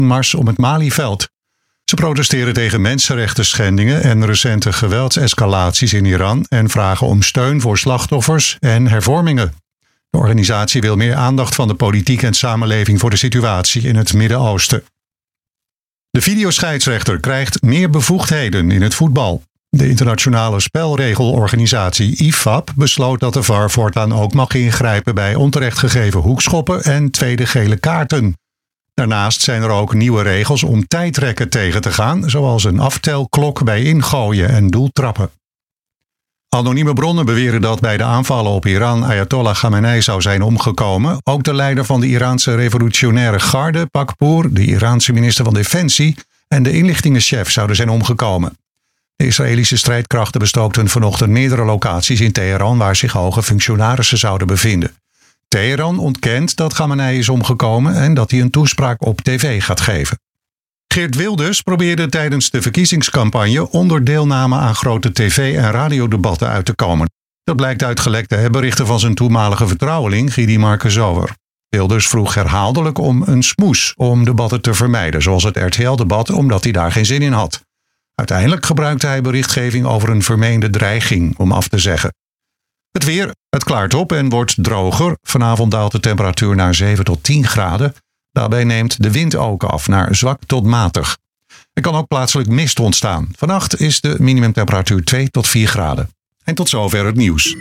mars om het Malieveld. Ze protesteren tegen mensenrechten schendingen en recente geweldsescalaties in Iran en vragen om steun voor slachtoffers en hervormingen. De organisatie wil meer aandacht van de politiek en samenleving voor de situatie in het Midden-Oosten. De videoscheidsrechter krijgt meer bevoegdheden in het voetbal. De internationale spelregelorganisatie IFAB besloot dat de VAR voortaan ook mag ingrijpen bij onterecht gegeven hoekschoppen en tweede gele kaarten. Daarnaast zijn er ook nieuwe regels om tijdrekken tegen te gaan, zoals een aftelklok bij ingooien en doeltrappen. Anonieme bronnen beweren dat bij de aanvallen op Iran Ayatollah Khamenei zou zijn omgekomen. Ook de leider van de Iraanse revolutionaire garde, Pakpour, de Iraanse minister van Defensie en de inlichtingenchef zouden zijn omgekomen. De Israëlische strijdkrachten bestookten vanochtend meerdere locaties in Teheran waar zich hoge functionarissen zouden bevinden. Teheran ontkent dat Khamenei is omgekomen en dat hij een toespraak op tv gaat geven. Geert Wilders probeerde tijdens de verkiezingscampagne onder deelname aan grote tv- en radiodebatten uit te komen. Dat blijkt uit gelekte berichten van zijn toenmalige vertrouweling Gidi Markenzower. Wilders vroeg herhaaldelijk om een smoes om debatten te vermijden, zoals het RTL-debat, omdat hij daar geen zin in had. Uiteindelijk gebruikte hij berichtgeving over een vermeende dreiging om af te zeggen. Het weer, het klaart op en wordt droger. Vanavond daalt de temperatuur naar 7 tot 10 graden. Daarbij neemt de wind ook af naar zwak tot matig. Er kan ook plaatselijk mist ontstaan. Vannacht is de minimumtemperatuur 2 tot 4 graden. En tot zover het nieuws.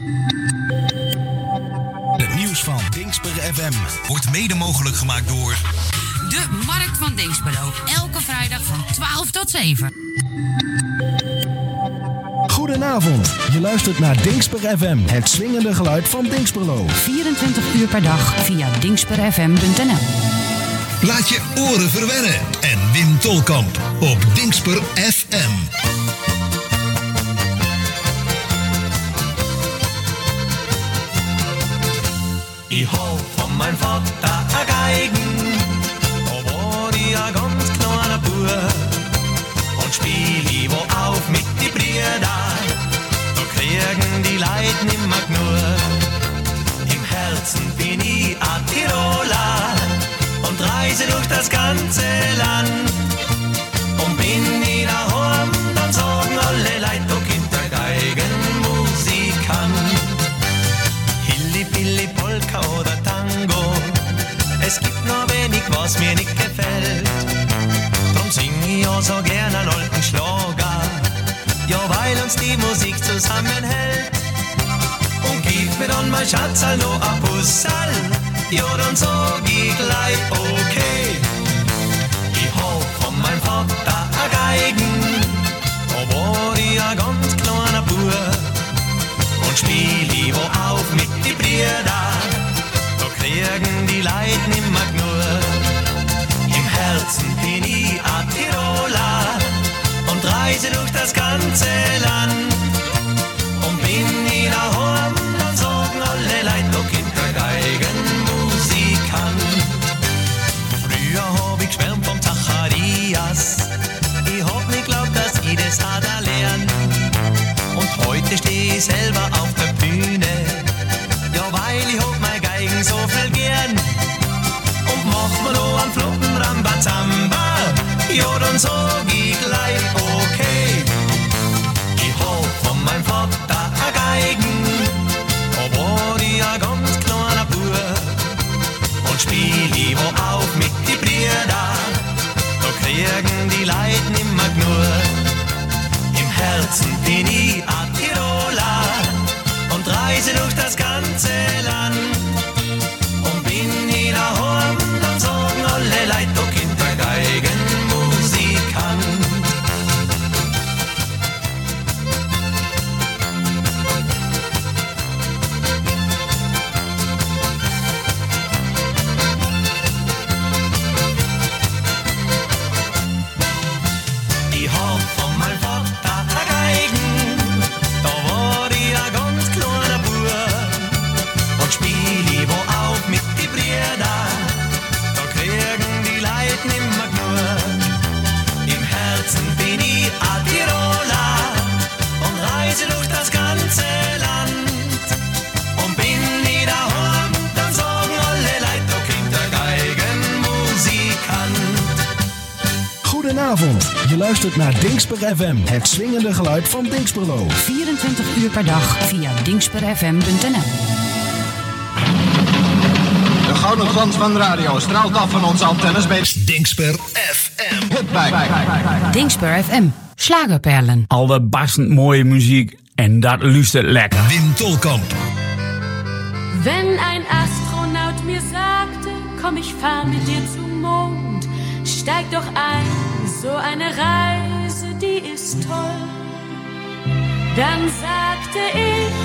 Het nieuws van Dingsper FM wordt mede mogelijk gemaakt door de Markt van Dinxperlo. Elke vrijdag van 12 tot 7. Goedenavond, je luistert naar Dingsper FM, het swingende geluid van Dinxperlo. 24 uur per dag via dingsperfm.nl. Laat je oren verwennen en win Tolkamp op Dingsper FM. Ich hab von meinem Vater a Geigen, da war ich a ganz kleiner Bub. Und spiel ich wo auf mit die Brüder, da kriegen die Leid nimmer genug. Im Herzen bin ich a Tiroler und reise durch das ganze Land. Und bin ich daheim, dann sagen alle Leute, du Kind der Geigenmusik kann. Hilly-Billy, Polka oder Tango, es gibt noch wenig, was mir nicht gefällt. Drum sing ich ja so gern einen alten Schlager, ja, weil uns die Musik zusammenhält. Und gib mir dann mein Schatzal noch ein Pussal, ja, dann sag ich gleich okay. Ich hab von meinem Vater a Geigen, da war ich a ganz kleiner Bub. Und spiel ich wo auf mit die Brüder, da kriegen die Leid nimmer genug. Im Herzen bin ich a Tiroler und reise durch das ganze Land. Und bin ich daheim, dann sagen alle Leute, du Kind der Geigenmusik kann. Früher hab ich geschwärmt vom Zacharias, ich hab nicht glaubt, dass ich das hat erlernt. Und heute steh ich selber auf der Bühne, ja, weil ich hab mein Geigen so viel gern. Und mach mir noch einen flotten Rambazamba, ja, dann sag ich gleich okay. Ich hab von meinem Vater a Geigen, da war ich a ganz kleiner Bub. Und spiel ich wo auf mit die Brüder, da kriegen die Leid nimmer genug. Im Herzen bin ich a Tiroler und reise durch das ganze Land. Und bin ich daheim, dann sagen alle Leute, du Kind der Geigenmusik kann. Ich hab von meinem Vater a Geigen, Goedenavond. Je luistert naar Dingsper FM, het swingende geluid van Dingsperlo. 24 uur per dag via dingsperfm.nl. De gouden glans van de radio straalt af van onze antennes bij Dingsper FM. Dingsper FM. Schlagerperlen. Al de barstend mooie muziek en dat luistert lekker. Wim Tolkamp. Wenn ein Astronaut mir sagte, komm, ich fahr mit dir zum Mond, steig doch ein, so eine Reise, die ist toll. Dann sagte ich,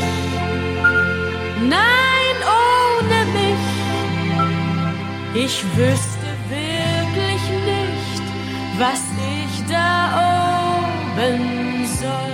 nein, ohne mich, ich wüsste wirklich nicht, was ich da oben soll.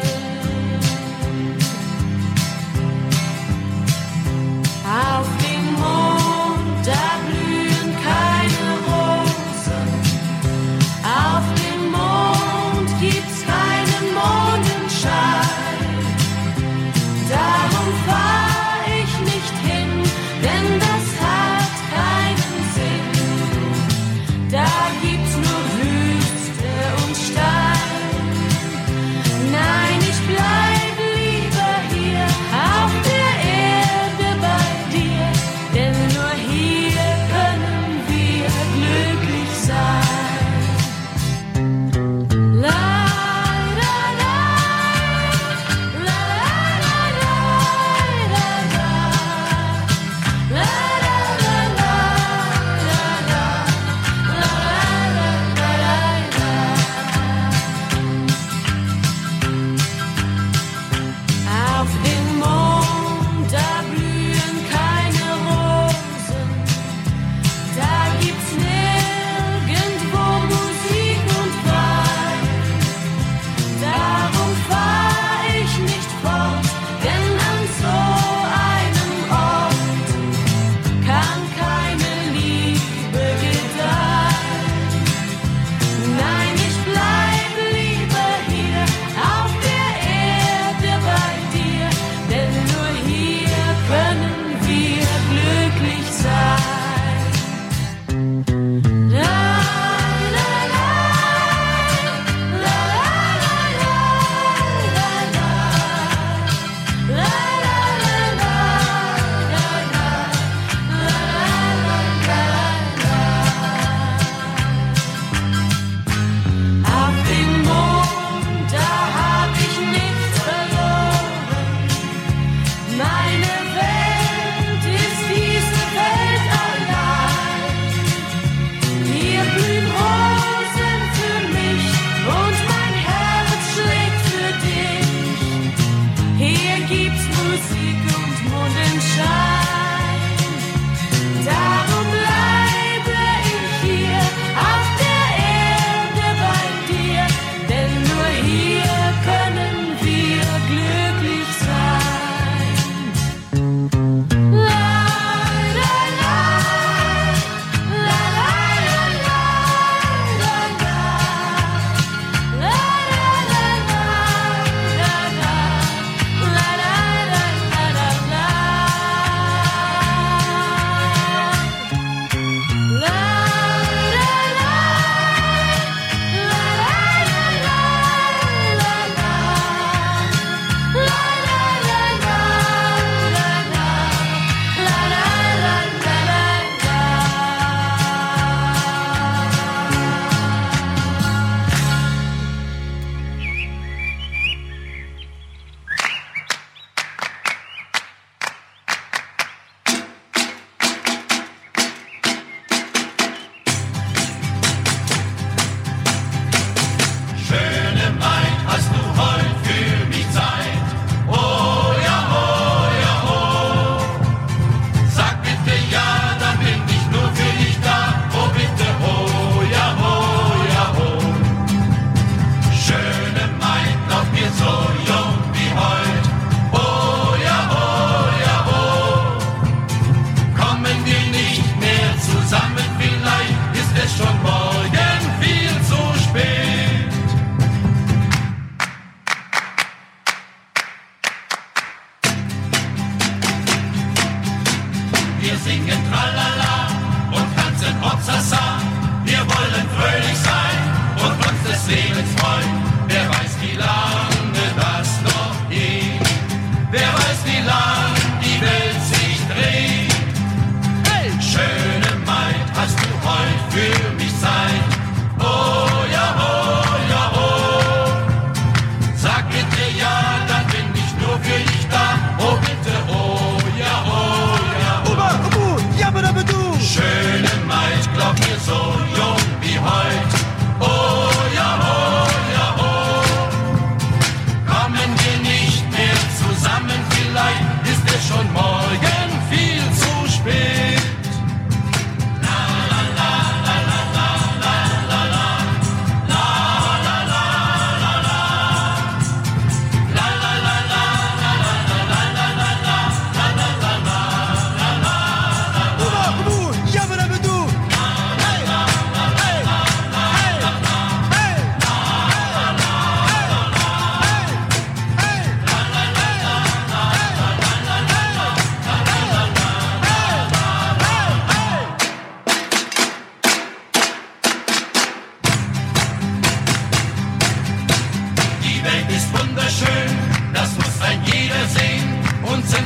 Auf dem Mond, da blühen keine Rosen. Auf dem Mond gibt's keinen Mondenschein. Darum fahr ich nicht hin, denn das hat keinen Sinn. Da gibt's nur Wüste und Stein. Nein,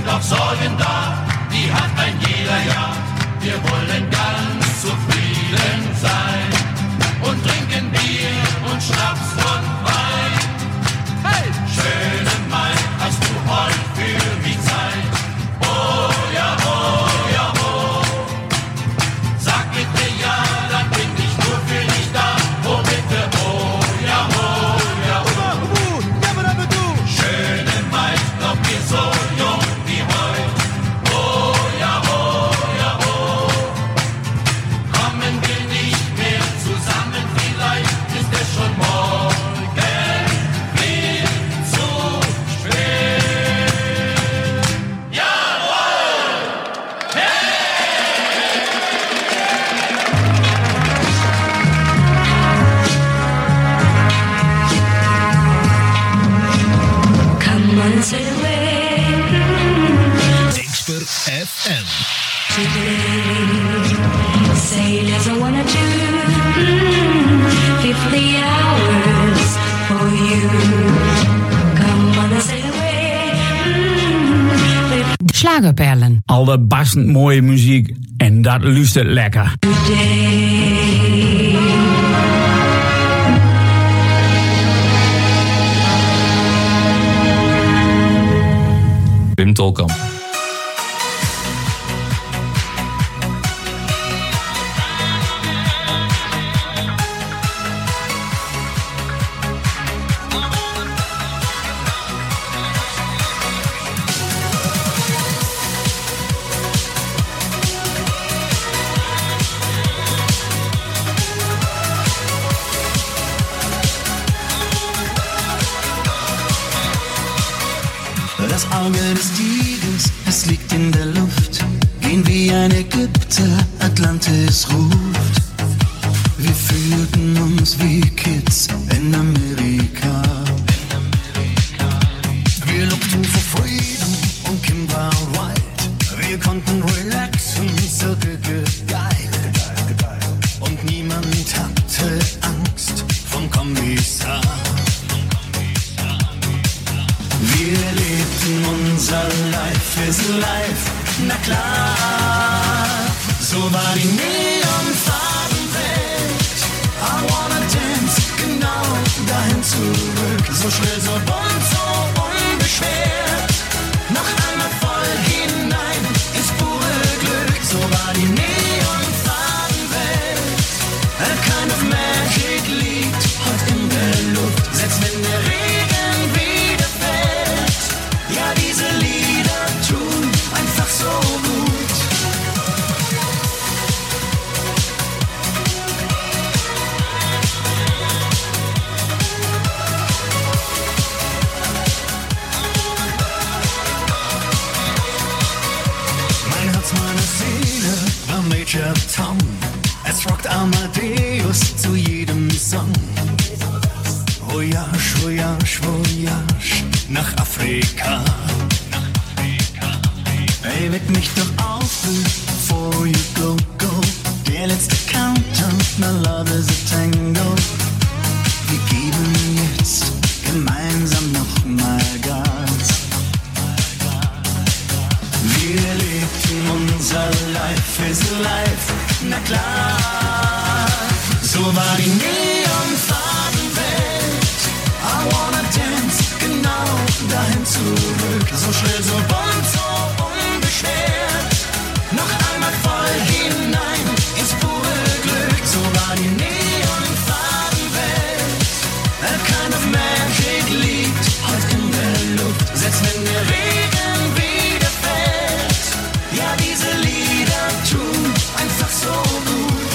doch Sorgen da, die hat ein jeder Jahr. Wir wollen ganz zufrieden sein und trinken Bier und Schnaps und Wein. Hey! Schöne Mai, hast du heute für mich Zeit? Oh ja, oh ja, oh. Sag bitte ja, dann bin ich nur für dich da. Oh bitte, oh ja, oh ja, oh. Schöne Mai, doch wir so jung wie heute. Oh ja, oh ja, oh. Kommen wir nicht mehr zusammen, vielleicht ist es schon morgen viel zu spät. Jawohl! Come on, sail away Dingspur FM. today. Sailors I wanna do 50 hours for you. Come on, sail away. Schlagerperlen. Allerbastend mooie muziek en dat luistert lekker. Today. Wim Tolkamp. Das Auge des Tigers, es liegt in der Luft. Gehen wie ein Ägypter, Atlantis ruft. Wir fühlten uns wie Kids in Amerika. Wir lookten for freedom und Kim war white. Wir konnten relaxen, so geil. Und niemand hatte Angst vom Kommissar. Wir lebten unser Life is life, na klar. So war die Neonfarbenwelt. I wanna dance, genau dahin zurück. So schrill, so bunt, so unbeschwert. Noch einmal voll hinein ins pure Glück. So war die Neonfarbenwelt. A kind of magic liegt heute in der Luft. Selbst wenn der Regen wieder fällt. Ja, diese Lieder tun einfach so gut. Mein Herz, meine Seele war Major Tom. Es rockt Amadeus zu jedem Song. Voyage, voyage, voyage nach Afrika. Hey, weck mich doch auf, before you go, go. Der letzte Countdown, my love is a tango. Wir geben jetzt gemeinsam nochmal Gas. Wir lebten unser Life is life, na klar. So war die Neonfarbenwelt. I wanna dance, genau dahin zurück. So schrill, so bunt, so unbeschwert. Noch einmal voll hinein ins pure Glück. So war die Neonfarbenwelt. A kind of magic liegt heute in der Luft. Selbst wenn der Regen wieder fällt. Ja, diese Lieder tun einfach so gut.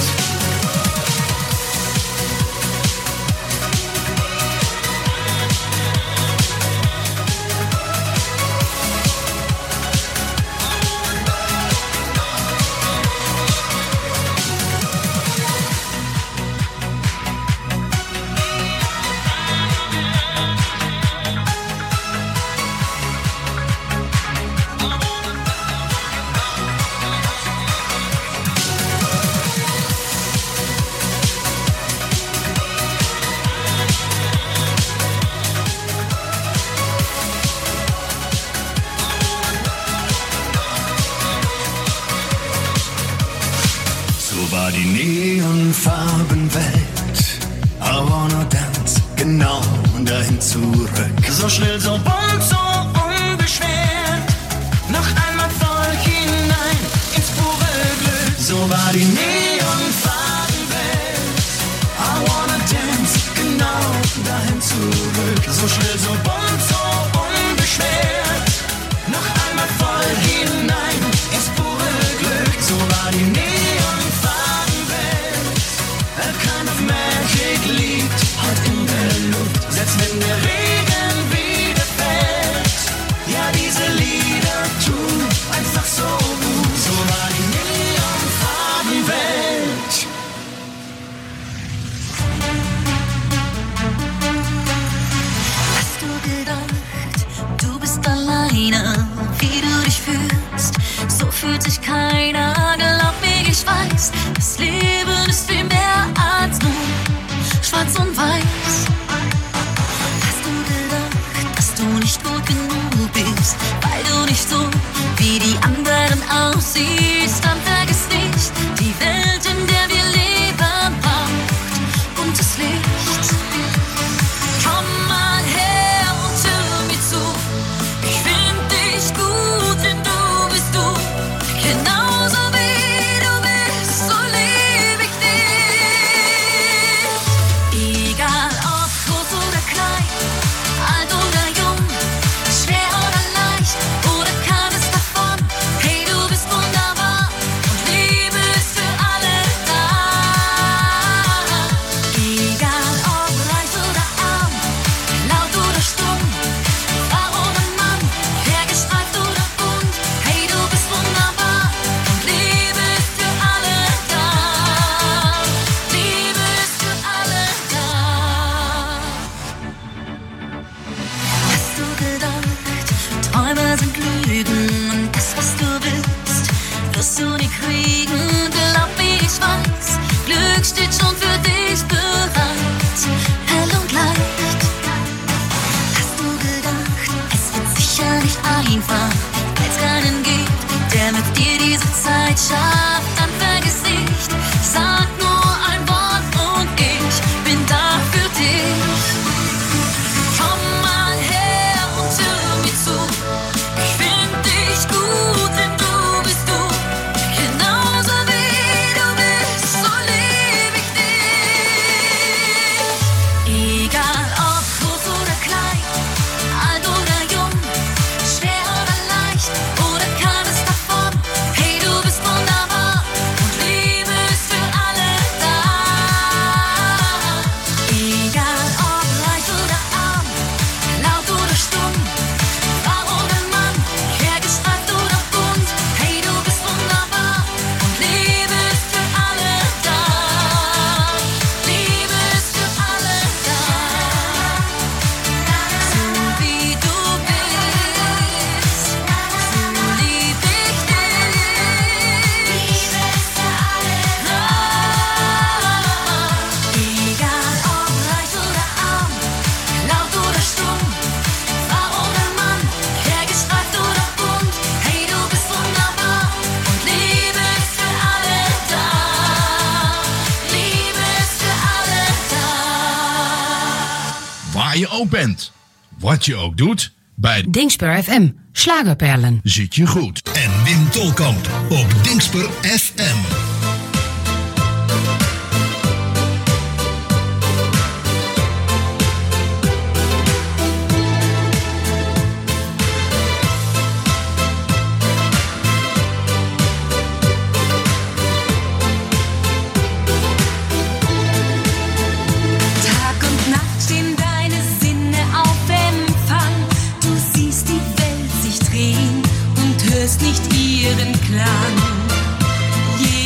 Farbenwelt. I wanna dance, genau dahin zurück. So schnell, so bunt, so unbeschwert. Noch einmal voll hinein ins pure Glück. So war die Neonfarbenwelt. I wanna dance, genau dahin zurück. So schnell, so bunt, so unbeschwert. Noch einmal voll hinein ins pure Glück. So war die Neonfarbenwelt. A kind of magic liegt heute in der Luft. Selbst wenn der Regen wieder fällt. Ja, diese Lieder tun einfach so gut. So war die Neonfarbenwelt. Hast du gedacht, du bist alleine, wie du dich fühlst? So fühlt sich keiner, glaub mir, ich weiß. Das Leben ist viel mehr als nur schwarz und weiß. Hast du gedacht, dass du nicht gut genug bist, weil du nicht so wie die anderen aussiehst? Dann vergiss nicht, die Welt, in der wir leben, braucht buntes Licht. Komm mal her und hör mir zu. Ich find dich gut, denn du bist du. Genauso wie du bist, so lieb ich dich. Egal ob groß oder klein, alt oder jung, schwer oder leicht, oder keines davon. Hey, du bist wunderbar und Liebe ist für alle da. Egal ob reich oder arm, laut oder stumm, Frau oder Mann, hergestreift oder bunt. Hey, du bist wunderbar und Liebe ist für alle da. Liebe ist für alle da. Hast du gedacht, Träume sind Lügen und das, was du willst, wirst du nie kriegen? Glaub mir, ich weiß, Glück steht schon für dich bereit, hell und leicht. Hast du gedacht, es wird sicher nicht einfach, weil es keinen gibt, der mit dir diese Zeit schafft? Dann vergiss nicht, sag nur ein Wort und ich bin da für dich. Komm mal her und hör mir zu. Ich find dich gut, denn du bist du. Genauso wie du bist, so lieb ich dich. Egal ob groß oder klein, alt oder jung, schwer oder leicht, oder keines davon. Hey, du bist wunderbar und Liebe ist für alle da. Egal ob reich oder arm, laut oder stumm, Frau oder Mann, hergestreift oder bunt. Hey, du bist wunderbar und Liebe ist für alle da. Liebe ist für alle da. So wie du bist, so lieb ich dich. Liebe ist für alle da. Egal ob reich oder arm, laut oder stumm, Frau oder Mann, hergestreift oder bunt. Hey, du bist wunderbar und Liebe ist für alle da. Liebe ist für alle da. Waar je ook bent, wat je ook doet, bij Dingsper FM, Schlagerperlen. zit je goed. En Wim Tolkamp op Dingsper FM. Tag und Nacht stehen deine Sinne auf Empfang. Du siehst die Welt sich drehen und hörst nicht ihren Klang.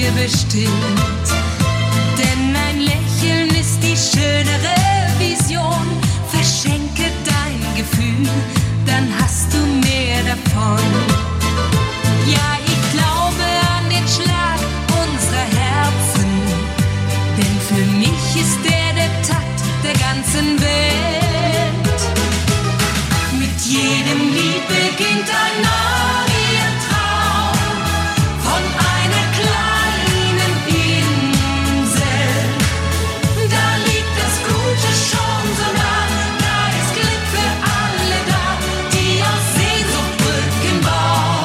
mir bestimmt. Denn ein Lächeln ist die schönere Vision. Verschenke dein Gefühl, dann hast du mehr davon. Ja, ich glaube an den Schlag unserer Herzen, denn für mich ist der Takt der ganzen Welt. Mit jedem Lied beginnt ein neuer Traum von einer kleinen Insel. Da liegt das Gute schon so nah, da ist Glück für alle da, die aus Sehnsucht Brücken bauen.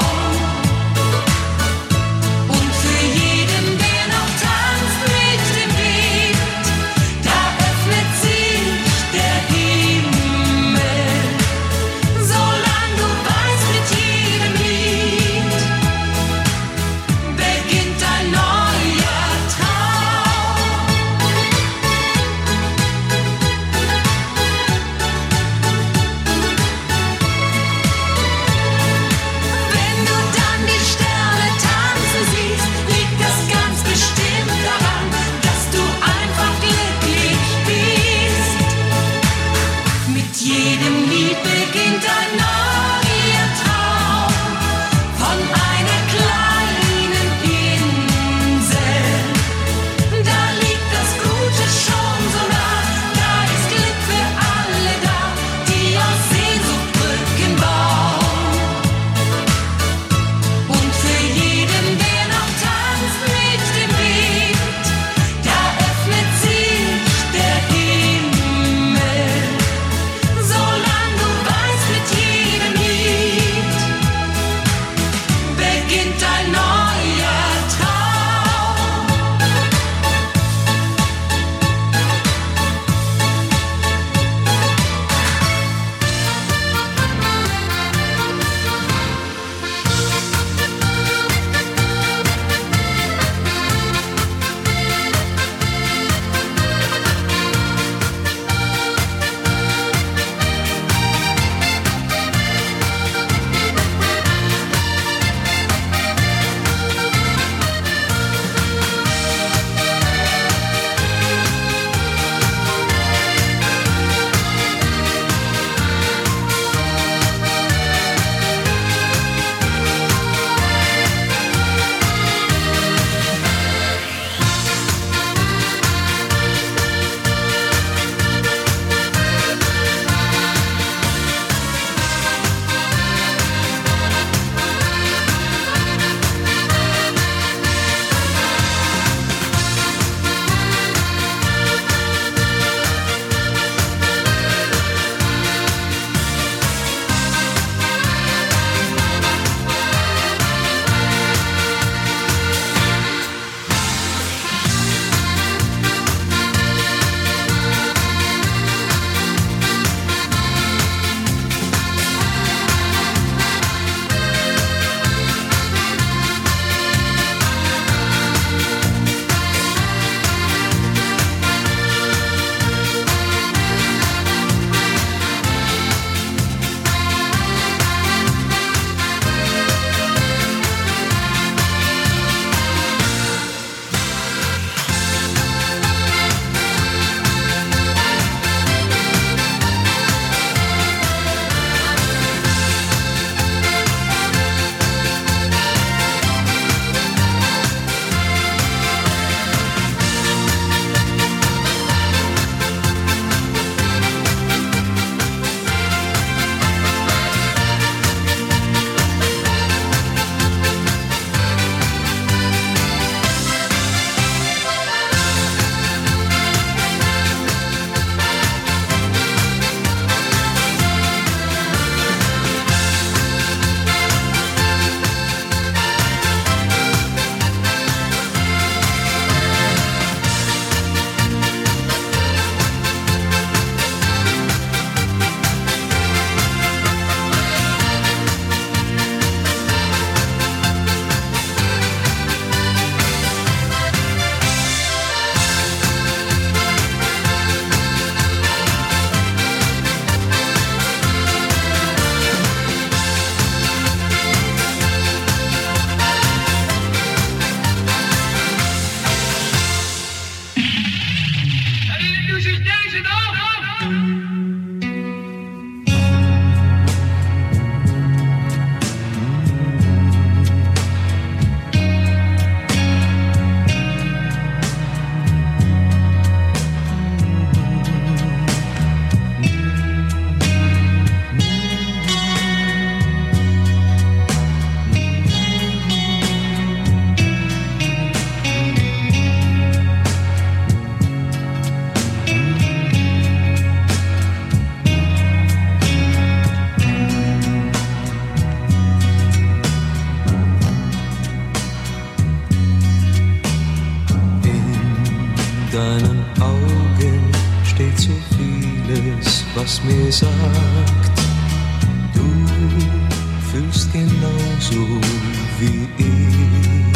deinen Augen steht so vieles, was mir sagt, du fühlst genauso wie ich.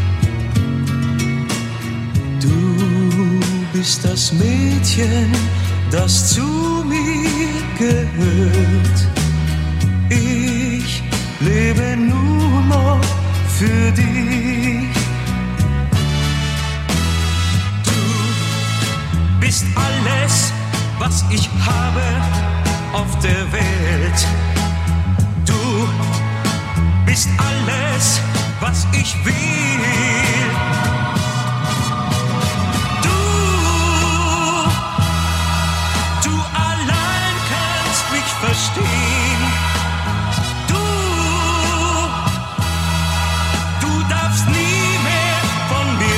Du bist das Mädchen, das zu mir gehört. Ich lebe nur noch für dich. Du bist alles, was ich habe auf der Welt. Du bist alles, was ich will. Du allein kannst mich verstehen. Du darfst nie mehr von mir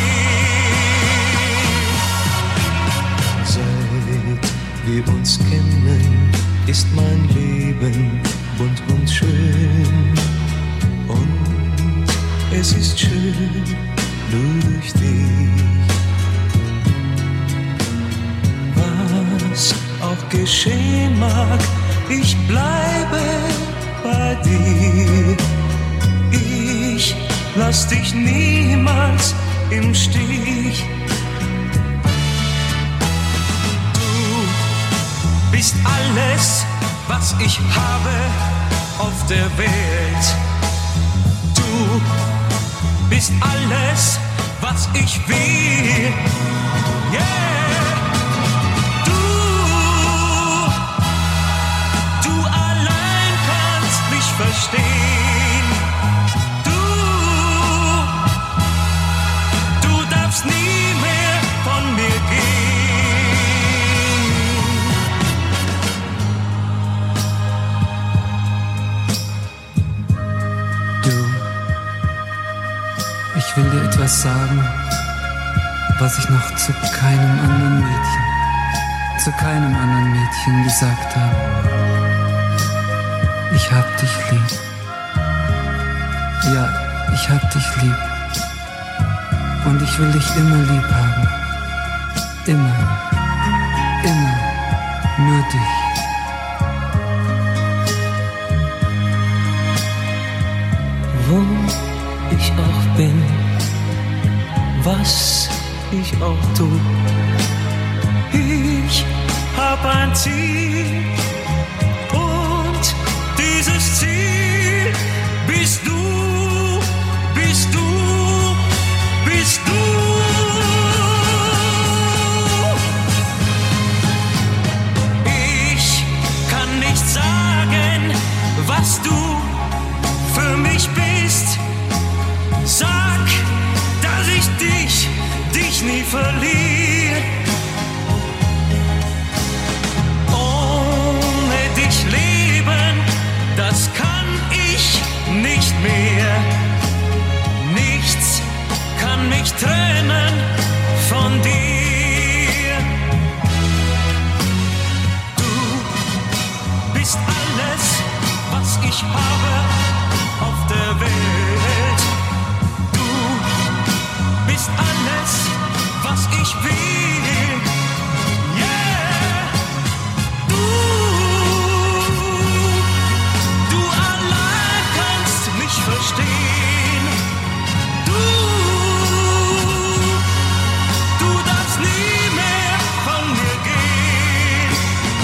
gehen. Seit wir uns kennen, ist mein Leben bunt und schön. Und es ist schön, nur durch dich. Was auch geschehen mag, ich bleibe bei dir. Ich lass dich niemals im Stich. Du bist alles, was ich habe auf der Welt. Du bist alles, was ich will. Yeah. Du allein kannst mich verstehen. Du darfst nie mehr von mir Ich will dir etwas sagen, was ich noch zu keinem anderen Mädchen gesagt habe. Ich hab dich lieb. Ja, ich hab dich lieb. Und ich will dich immer lieb haben. Immer, immer, nur dich. Wo ich auch bin, was ich auch tu, ich hab ein Ziel und dieses Ziel bist du, bist du, bist du. Ich kann nicht sagen, was du für mich bist. Sag, dass ich dich nie verliere. Ohne dich leben, das kann ich nicht mehr. Nichts kann mich trennen von dir. Du bist alles, was ich habe auf der Welt. Du bist alles, was ich will. Yeah. Du allein kannst mich verstehen. Du darfst nie mehr von mir gehen.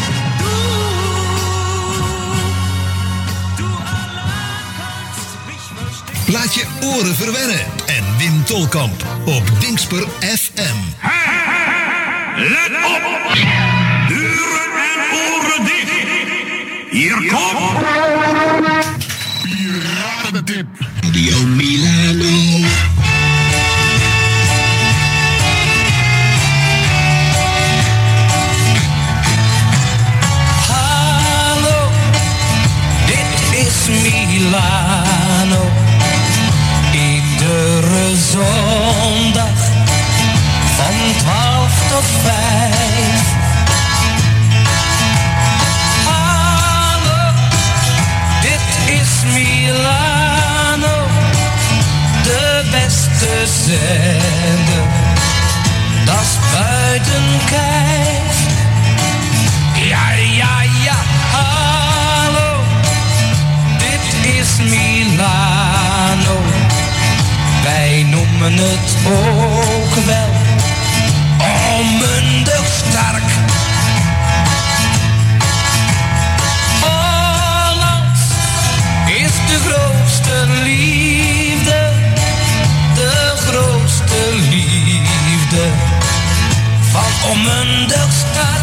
Du allein kannst mich verstehen. Laat je oren verwennen en Wim Tolkamp op Dingsper FM. Let op! Deuren en oren dicht! Hier komt... Piratentip! Radio Milano. Hallo, dit is Milano. Iedere zondag van 12 tot 5. Hallo, dit is Milano, de beste zender. Dat is wel onmundig sterk. Holland is de grootste liefde, de grootste liefde van onmundig sterk.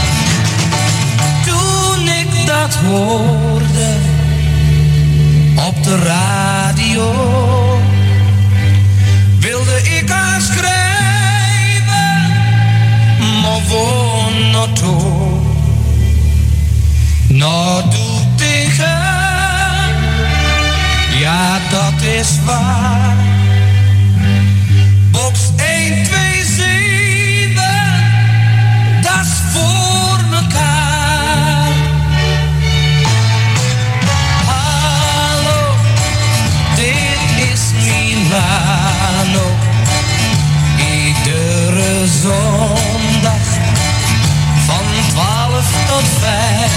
Toen ik dat hoorde op de radio, wilde ik haar schrijven, maar woon not toe. Nou doe tegen, ja dat is waar. Box 1, 2, 7, dat is voor mekaar. Hallo, dit is Milano. Iedere zondag van 12 tot 5.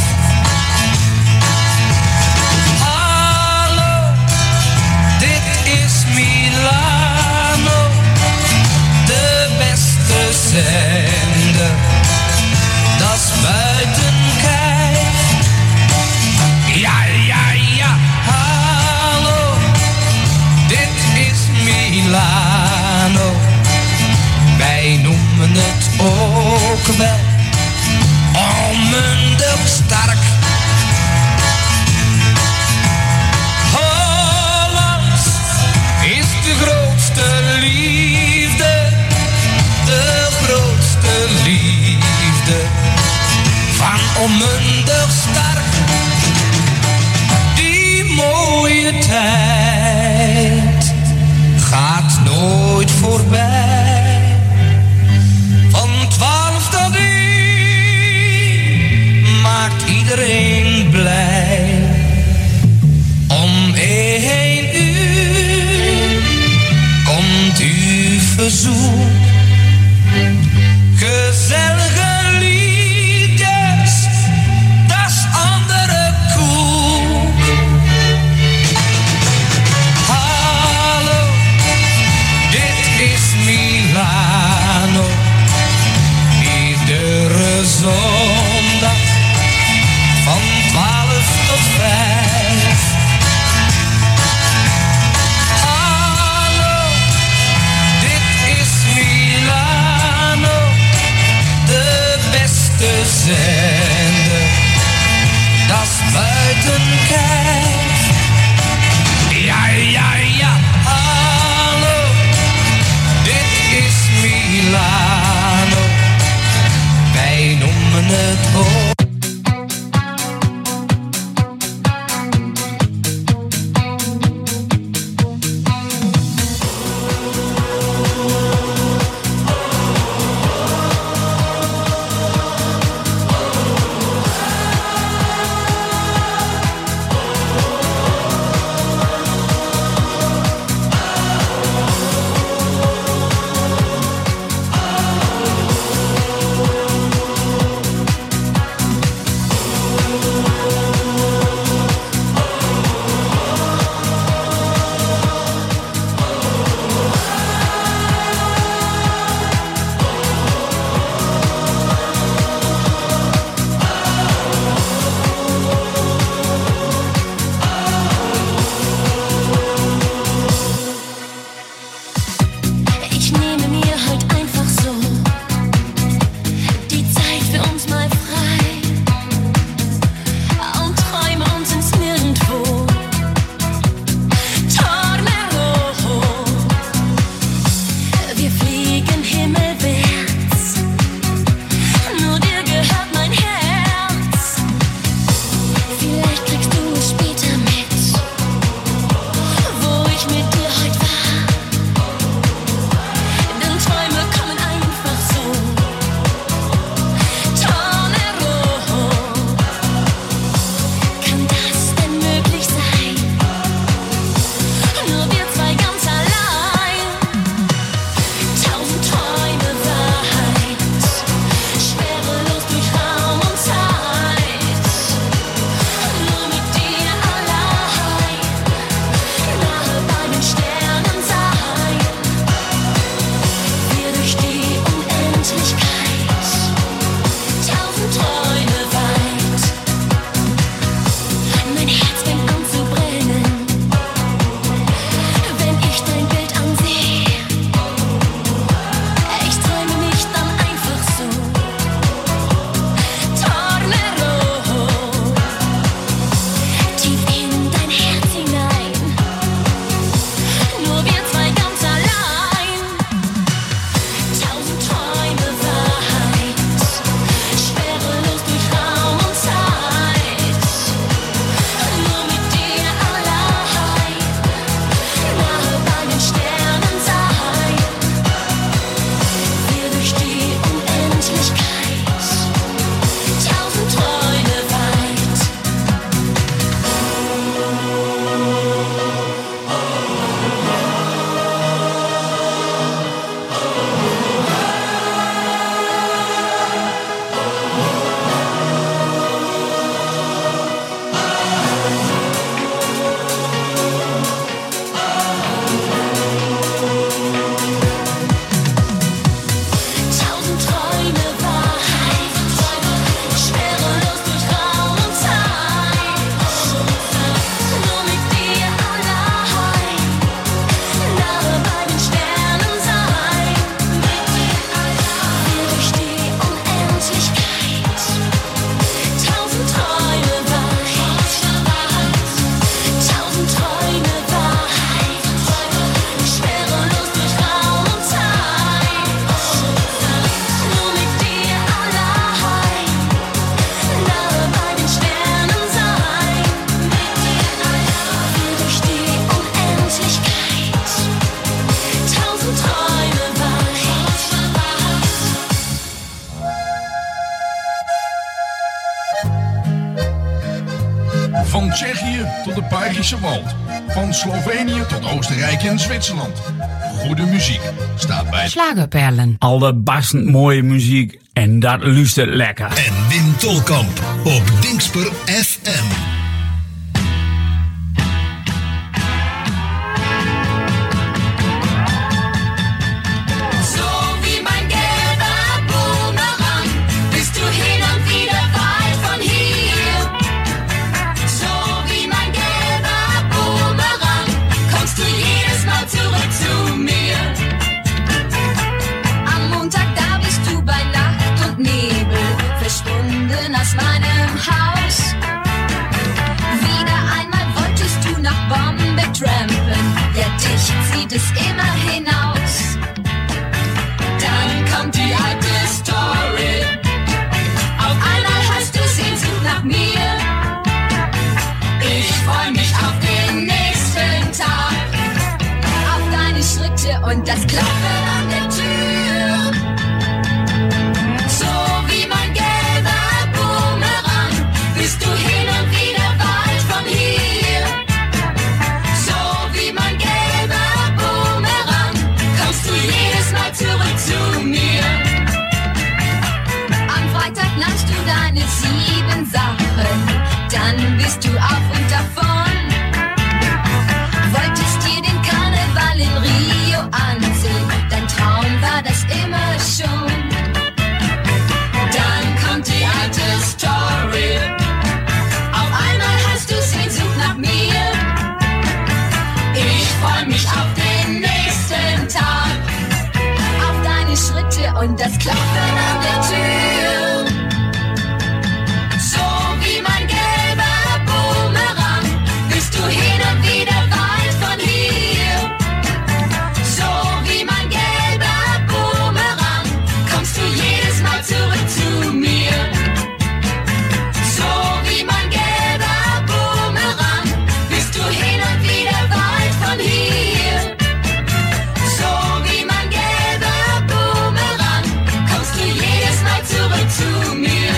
Hallo, dit is Milano, de beste zender, dat is buiten kijf. Ja, ja, ja, hallo, dit is Milano. Wij noemen het ook wel onmundig sterk. Holland is de grootste liefde, de grootste liefde van onmundig sterk. Die mooie tijd gaat nooit voorbij. Van 12 tot 1 maakt iedereen blij. Om 1 uur komt uw verzoek. Gezellige liedjes, dat is andere koek. Hallo, dit is Milano. Iedere zondag van 12 tot 5. Hallo, dit is Milano, de Tsjechië tot de Belgische Wald. Van Slovenië tot Oostenrijk en Zwitserland. Goede muziek staat bij Schlagerperlen. Allerbastend mooie muziek en dat luistert lekker. En Wim Tolkamp op Dingsper FM. Aus meinem Haus. Wieder einmal wolltest du nach Bombe trampen, ja dich zieht es immer hinaus. Dann kommt die alte Story, auf einmal hast du Sehnsucht nach mir. Ich freu mich auf den nächsten Tag, auf deine Schritte und das Klopfen an der Tür. So wie mein bist du hin und wieder weit von hier. So wie mein gelber Boomerang kommst du jedes Mal zurück zu mir. Am Freitag nahmst du deine 7 Sachen, dann bist du auf und davon. Wolltest dir den Karneval in Rio ansehen, dein Traum war das immer schon. Dann kommt die alte Story. Freu mich auf den nächsten Tag, auf deine Schritte und das Klopfen an der Tür. So wie mein gelber Boomerang bist du hin und wieder weit von hier. So wie mein gelber Boomerang kommst du jedes Mal zurück zu mir. So wie mein gelber Boomerang bist du hin und wieder weit von hier. So wie mein gelber Boomerang kommst du jedes Mal zurück zu mir.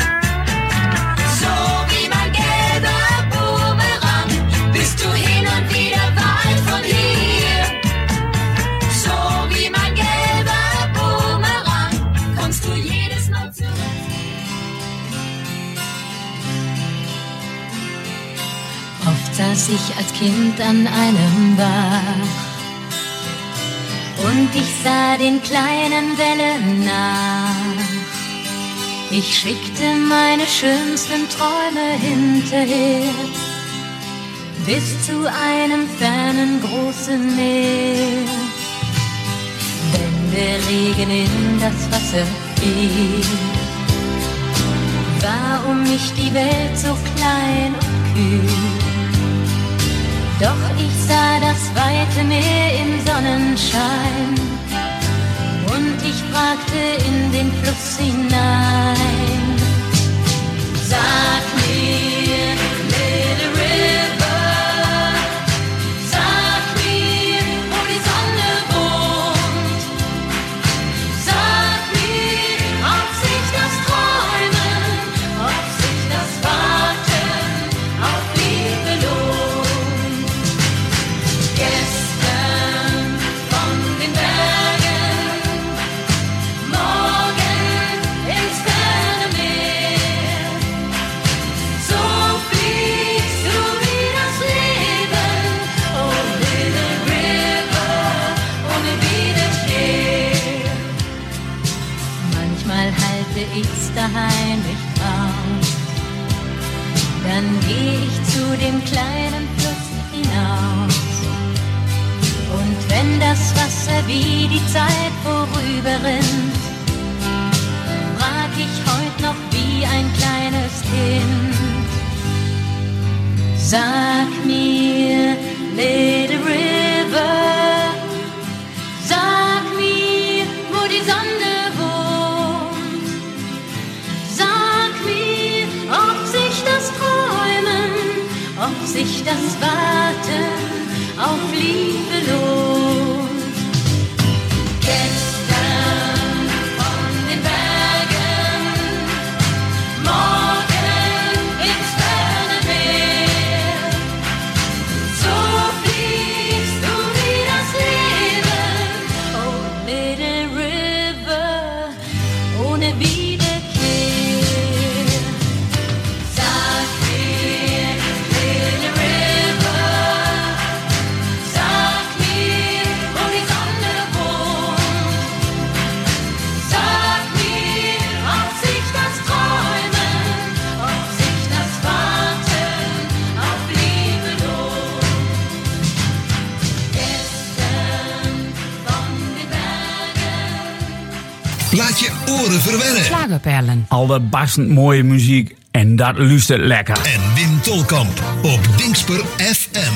So wie mein gelber Boomerang bist du hin und wieder weit von hier. So wie mein gelber Boomerang kommst du jedes Mal zurück. Oft saß ich als Kind an einem Bach und ich sah den kleinen Wellen nach. Ich schickte meine schönsten Träume hinterher bis zu einem fernen großen Meer. Wenn der Regen in das Wasser fiel, war um mich die Welt so klein und kühl. Doch ich sah das weite Meer im Sonnenschein und ich fragte in den Fluss hinein. Sag mir, Little River, sag mir, wo die Sonne wohnt. Sag mir, ob sich das Träumen, ob sich das Warten auf Liebe lohnt. Gestern von den Bergen, morgen ins ferne Meer. So fliegst du wie das Leben, oh Little River, ohne Wiederkehr. Manchmal halte ich's daheim nicht aus, dann geh ich zu dem kleinen Fluss hinaus. Und wenn das Wasser wie die Zeit vorüberrinnt, frag ich heut noch wie ein kleines Kind. Sag mir, Little River, sag mir, wo die Sonne wohnt. Sag mir, ob sich das Träumen, ob sich das Warten auf Liebe lohnt. Gestern von den Bergen, morgen ins ferne Meer. mir wiederkehrt. Sag mir, Little River, sag mir, wo die Sonne wohnt. Sag mir, ob sich das Träumen, ob sich das Warten auf Liebe lohnt. Gestern von den Bergen. Laat je oren verwennen. Slagerperlen. Allerbastend mooie muziek en dat luistert lekker. En Wim Tolkamp op Dingsper FM.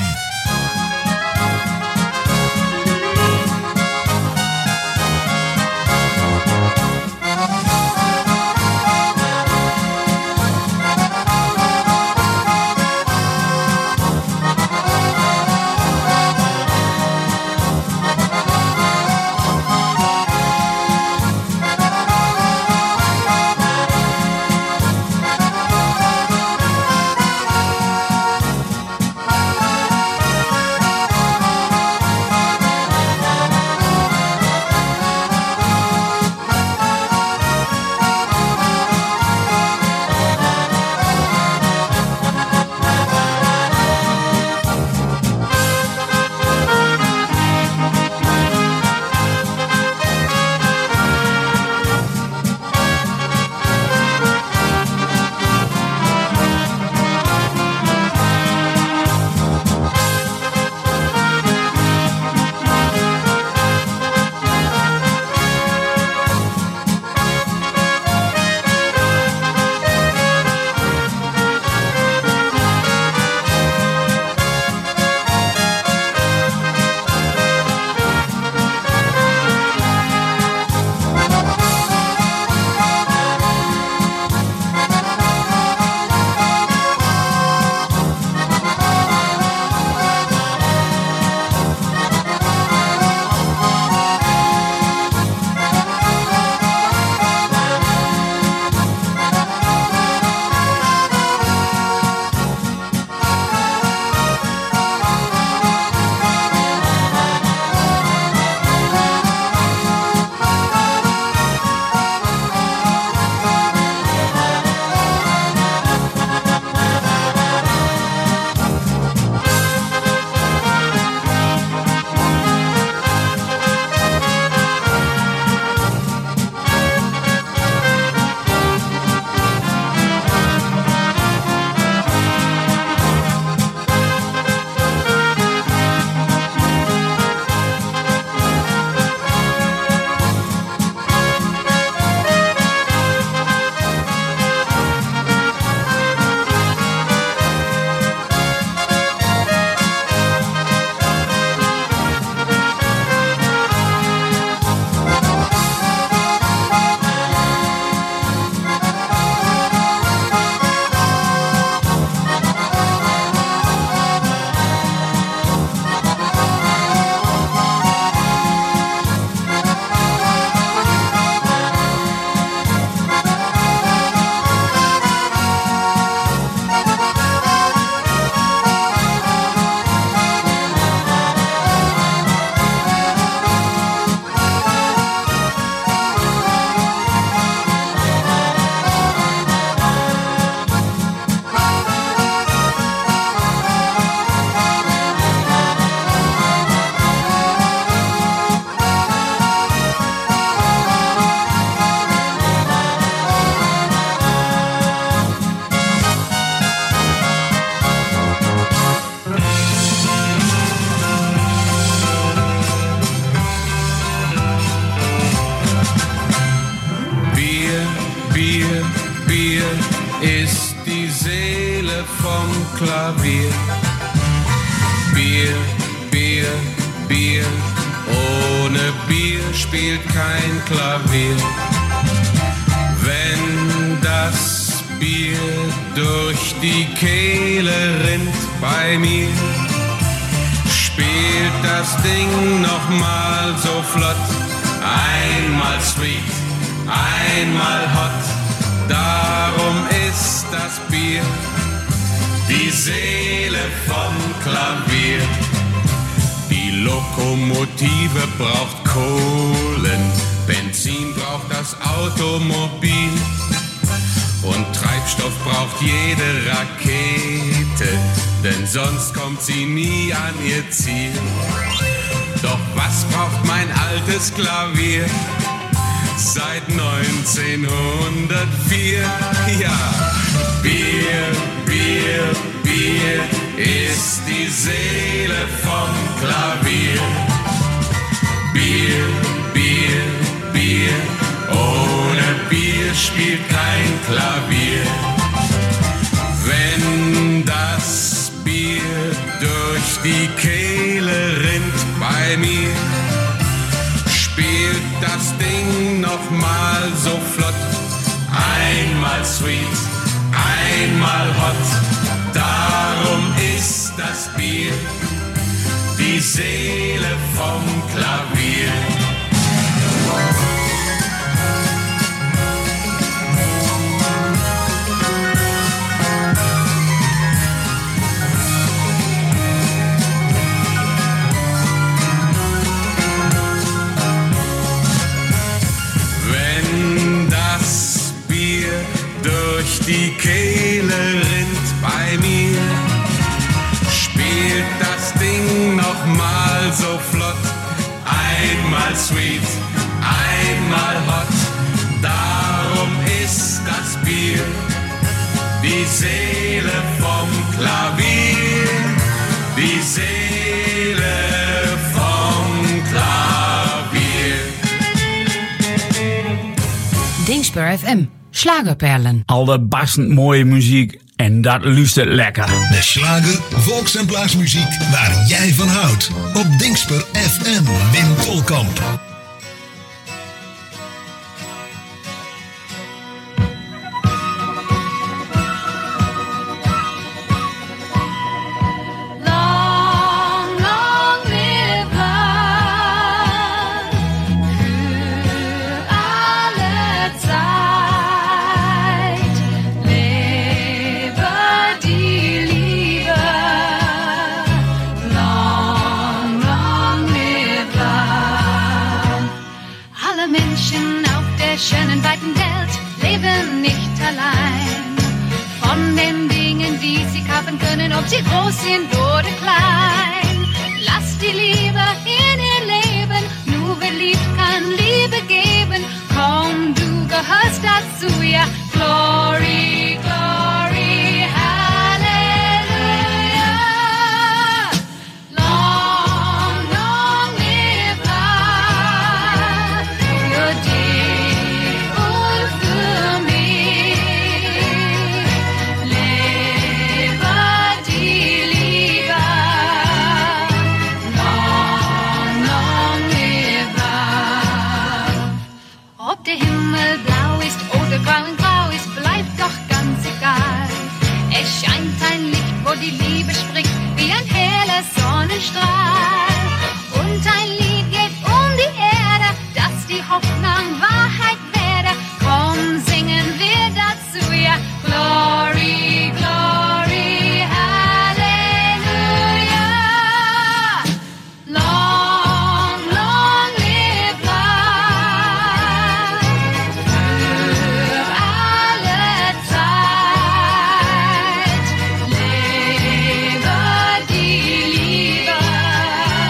Klavier. Bier, Bier, Bier. Ohne Bier spielt kein Klavier. Wenn das Bier durch die Kehle rinnt bei mir, spielt das Ding nochmal so flott. Einmal sweet, einmal hot. Darum ist das Bier die Seele vom Klavier. Die Lokomotive braucht Kohlen, Benzin braucht das Automobil. Und Treibstoff braucht jede Rakete, denn sonst kommt sie nie an ihr Ziel. Doch was braucht mein altes Klavier? Seit 1904, ja. Bier, Bier, Bier ist die Seele vom Klavier. Bier, Bier, Bier, ohne Bier spielt kein Klavier. Wenn das Bier durch die Kehle rinnt bei mir, spielt das Ding noch mal so flott. Einmal sweet, einmal hot, darum ist das Bier die Seele vom Klavier. Durch die Kehle rinnt bei mir, spielt das Ding noch mal so flott. Einmal sweet, einmal hot, darum ist das Bier die Seele vom Klavier, die Seele vom Klavier. Dingspur FM. Schlagerperlen. Al de barstend mooie muziek en dat luistert lekker. De slager, volks- en plaatsmuziek waar jij van houdt. Op Dingspur FM, Wim Tolkamp. Schönen weiten Welt leben nicht allein. Von den Dingen, die sie haben können, ob sie groß sind oder klein. Lass die Liebe in ihr Leben, nur wer liebt kann Liebe geben. Komm, du gehörst dazu, ja. Glory, glory, hallelujah. Long, long live love. Für dich und für mich. Lebe die Liebe. Long, long live love. Ob der Himmel blau ist oder grau und grau ist, bleibt doch ganz egal. Es scheint ein Licht, wo die Liebe spricht, wie ein heller Sonnenstrahl. Und ein Lied geht um die Erde, dass die Hoffnung Wahrheit werde. Komm, singen wir dazu, ja. Glory, glory, hallelujah. Long, long live love. Für alle Zeit lebe die Liebe.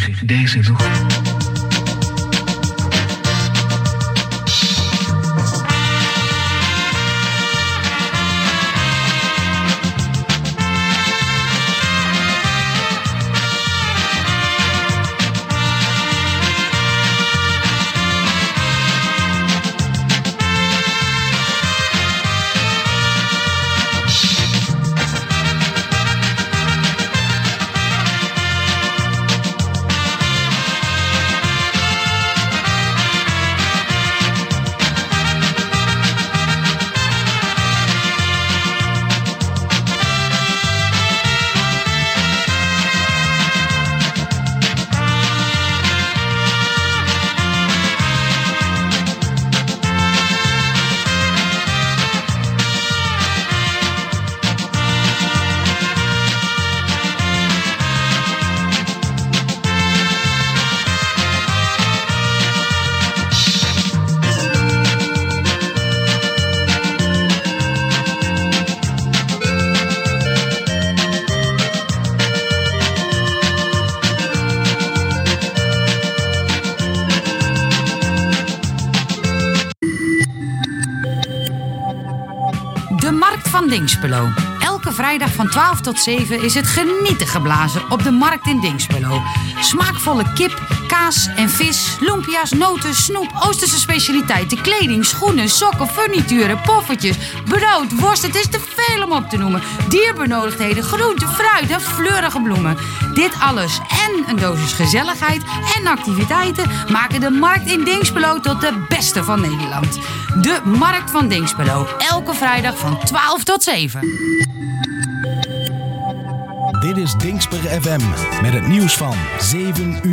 zich deze toch? De Markt van Dinxperlo. Elke vrijdag van 12 tot 7 is het genieten geblazen op de markt in Dinxperlo. Smaakvolle kip, kaas en vis, lumpia's, noten, snoep, Oosterse specialiteiten, kleding, schoenen, sokken, furnituren, poffertjes, brood, worst. Het is te veel om op te noemen. Dierbenodigdheden, groenten, fruit en fleurige bloemen. Dit alles en een dosis gezelligheid en activiteiten maken de markt in Dinxperlo tot de beste van Nederland. De Markt van Dinxperlo. Elke vrijdag van 12 tot 7. Dit is Dinxper FM met het nieuws van 7 uur.